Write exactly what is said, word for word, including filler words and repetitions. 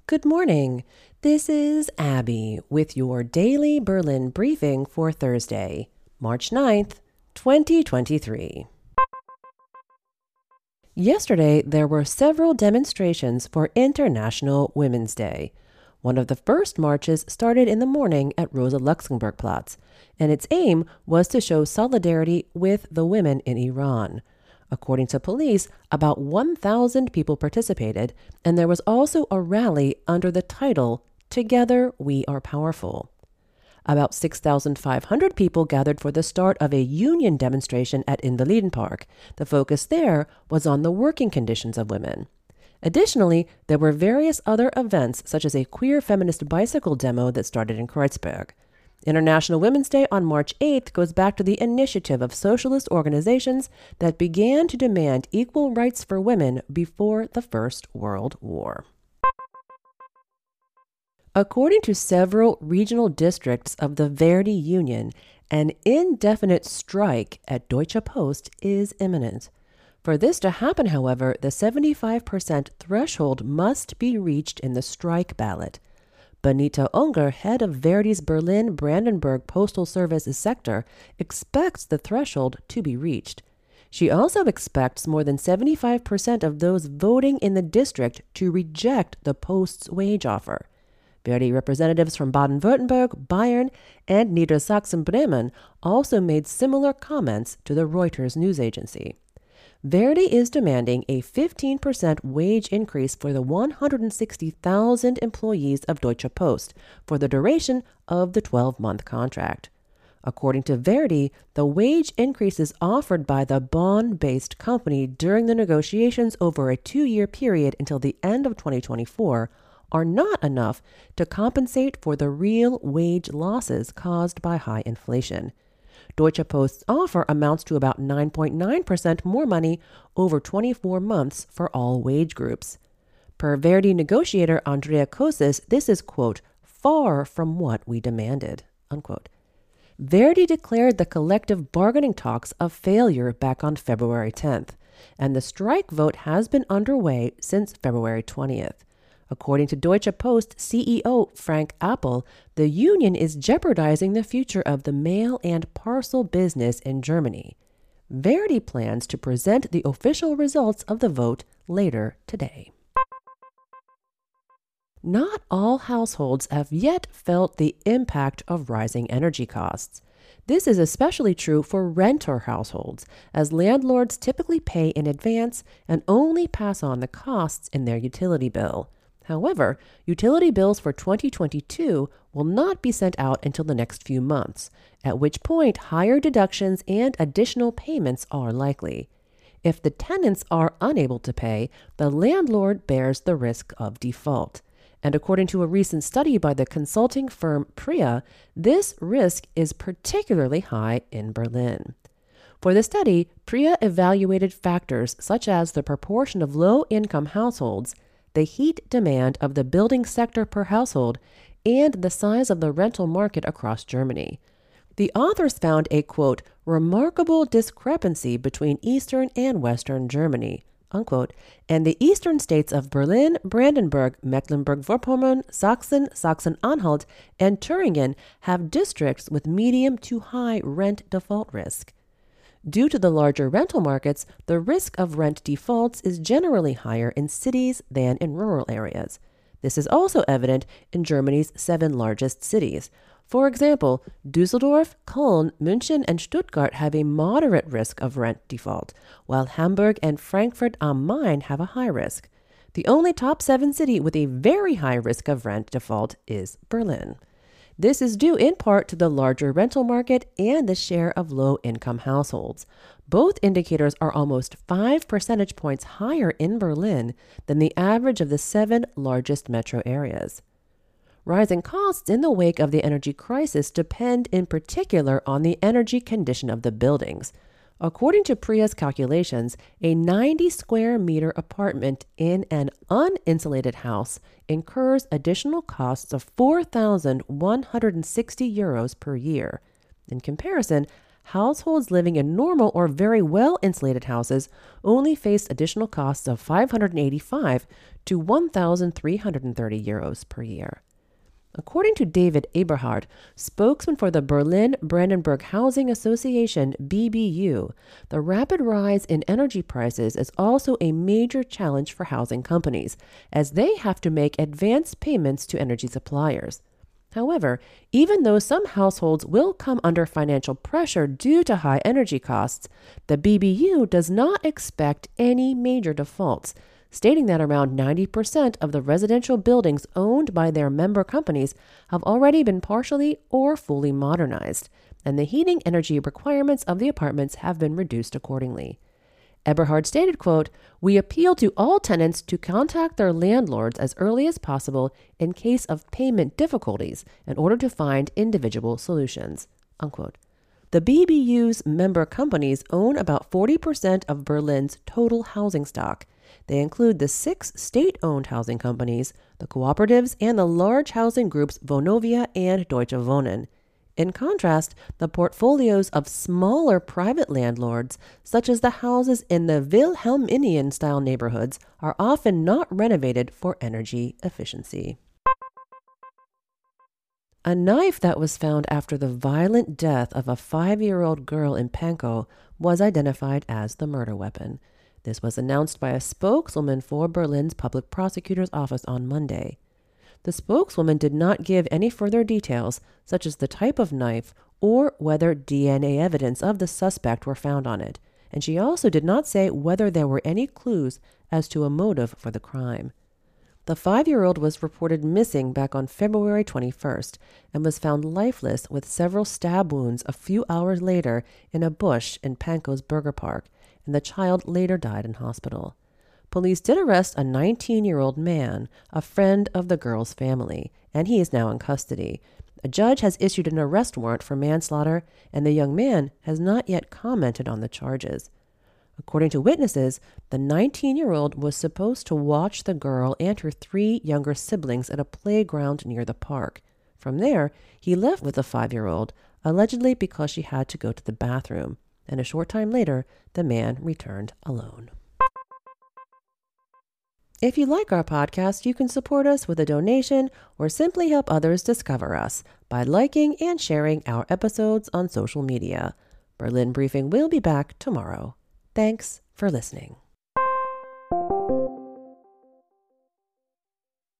Good morning. This is Abby with your daily Berlin briefing for Thursday, March ninth, twenty twenty-three. Yesterday, there were several demonstrations for International Women's Day. One of the first marches started in the morning at Rosa Luxemburg Platz, and its aim was to show solidarity with the women in Iran. According to police, about one thousand people participated, and there was also a rally under the title, Together We Are Powerful. About six thousand five hundred people gathered for the start of a union demonstration at Invalidenpark. The focus there was on the working conditions of women. Additionally, there were various other events, such as a queer feminist bicycle demo that started in Kreuzberg. International Women's Day on March eighth goes back to the initiative of socialist organizations that began to demand equal rights for women before the First World War. According to several regional districts of the Verdi Union, an indefinite strike at Deutsche Post is imminent. For this to happen, however, the seventy-five percent threshold must be reached in the strike ballot. Benita Unger, head of Verdi's Berlin-Brandenburg Postal Services sector, expects the threshold to be reached. She also expects more than seventy-five percent of those voting in the district to reject the Post's wage offer. Verdi representatives from Baden-Württemberg, Bayern, and Niedersachsen-Bremen also made similar comments to the Reuters news agency. Verdi is demanding a fifteen percent wage increase for the one hundred sixty thousand employees of Deutsche Post for the duration of the twelve-month contract. According to Verdi, the wage increases offered by the Bonn-based company during the negotiations over a two-year period until the end of twenty twenty-four are not enough to compensate for the real wage losses caused by high inflation. Deutsche Post's offer amounts to about nine point nine percent more money over twenty-four months for all wage groups. Per Verdi negotiator Andrea Kosis, this is, quote, far from what we demanded, unquote. Verdi declared the collective bargaining talks a failure back on February tenth, and the strike vote has been underway since February twentieth. According to Deutsche Post C E O Frank Appel, the union is jeopardizing the future of the mail and parcel business in Germany. Verdi plans to present the official results of the vote later today. Not all households have yet felt the impact of rising energy costs. This is especially true for renter households, as landlords typically pay in advance and only pass on the costs in their utility bill. However, utility bills for twenty twenty-two will not be sent out until the next few months, at which point higher deductions and additional payments are likely. If the tenants are unable to pay, the landlord bears the risk of default. And according to a recent study by the consulting firm Priya, this risk is particularly high in Berlin. For the study, Priya evaluated factors such as the proportion of low-income households, the heat demand of the building sector per household, and the size of the rental market across Germany. The authors found a, quote, remarkable discrepancy between Eastern and Western Germany, unquote, and the eastern states of Berlin, Brandenburg, Mecklenburg-Vorpommern, Sachsen, Sachsen-Anhalt, and Thüringen have districts with medium to high rent default risk. Due to the larger rental markets, the risk of rent defaults is generally higher in cities than in rural areas. This is also evident in Germany's seven largest cities. For example, Düsseldorf, Köln, München, and Stuttgart have a moderate risk of rent default, while Hamburg and Frankfurt am Main have a high risk. The only top seven city with a very high risk of rent default is Berlin. This is due in part to the larger rental market and the share of low-income households. Both indicators are almost five percentage points higher in Berlin than the average of the seven largest metro areas. Rising costs in the wake of the energy crisis depend in particular on the energy condition of the buildings. According to Priya's calculations, a ninety square meter apartment in an uninsulated house incurs additional costs of four thousand one hundred sixty euros per year. In comparison, households living in normal or very well-insulated houses only faced additional costs of five hundred eighty-five to one thousand three hundred thirty euros per year. According to David Eberhard, spokesman for the Berlin-Brandenburg Housing Association, B B U, the rapid rise in energy prices is also a major challenge for housing companies, as they have to make advance payments to energy suppliers. However, even though some households will come under financial pressure due to high energy costs, the B B U does not expect any major defaults, stating that around ninety percent of the residential buildings owned by their member companies have already been partially or fully modernized, and the heating energy requirements of the apartments have been reduced accordingly. Eberhard stated, quote, "We appeal to all tenants to contact their landlords as early as possible in case of payment difficulties in order to find individual solutions," unquote. The B B U's member companies own about forty percent of Berlin's total housing stock. They include the six state-owned housing companies, the cooperatives, and the large housing groups Vonovia and Deutsche Wohnen. In contrast, the portfolios of smaller private landlords, such as the houses in the Wilhelminian-style neighborhoods, are often not renovated for energy efficiency. A knife that was found after the violent death of a five-year-old girl in Pankow was identified as the murder weapon. This was announced by a spokeswoman for Berlin's public prosecutor's office on Monday. The spokeswoman did not give any further details, such as the type of knife or whether D N A evidence of the suspect were found on it, and she also did not say whether there were any clues as to a motive for the crime. The five-year-old was reported missing back on February twenty-first and was found lifeless with several stab wounds a few hours later in a bush in Pankow's Burger Park, and the child later died in hospital. Police did arrest a nineteen-year-old man, a friend of the girl's family, and he is now in custody. A judge has issued an arrest warrant for manslaughter, and the young man has not yet commented on the charges. According to witnesses, the nineteen-year-old was supposed to watch the girl and her three younger siblings at a playground near the park. From there, he left with the five-year-old, allegedly because she had to go to the bathroom, and a short time later, the man returned alone. If you like our podcast, you can support us with a donation or simply help others discover us by liking and sharing our episodes on social media. Berlin Briefing will be back tomorrow. Thanks for listening.